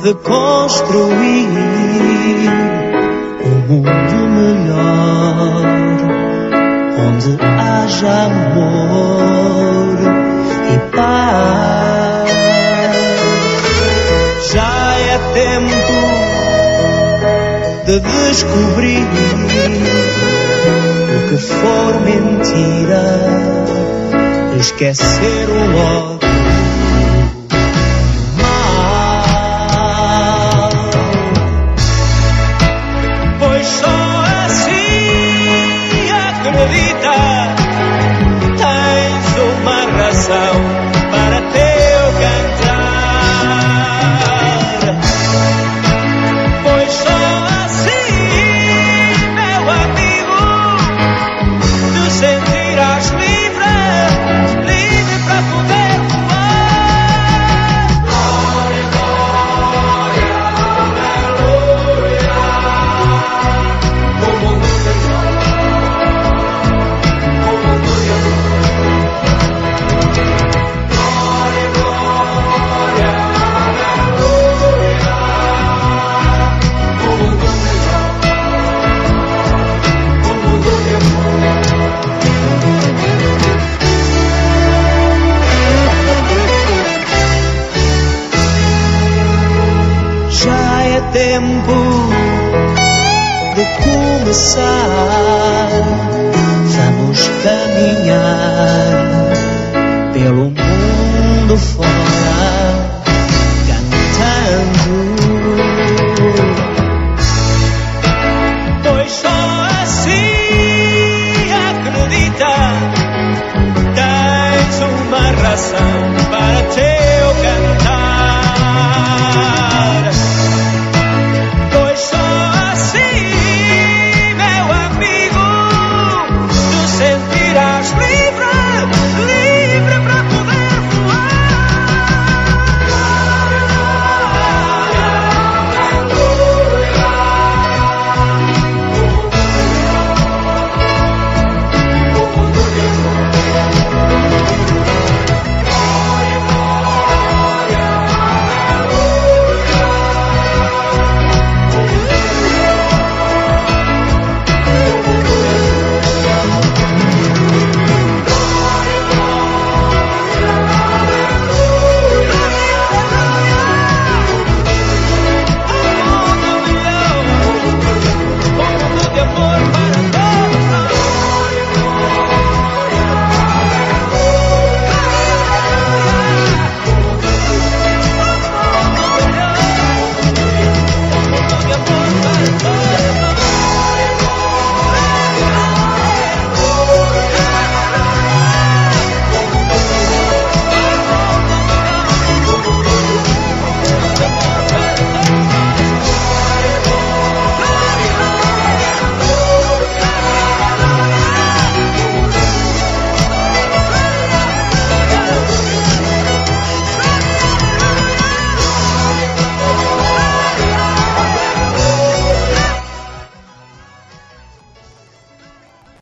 de construir um mundo melhor, onde haja amor e paz. Já é tempo de descobrir o que for mentira, esquecer o ódio. Para teu cantar, pois só assim, meu amigo, te sentirás livre, livre para poder voar. Glória, glória, aleluia, o mundo melhor, o mundo melhor. Tempo de começar, vamos caminhar pelo mundo fora, cantando. Pois só assim acredita, tens uma razão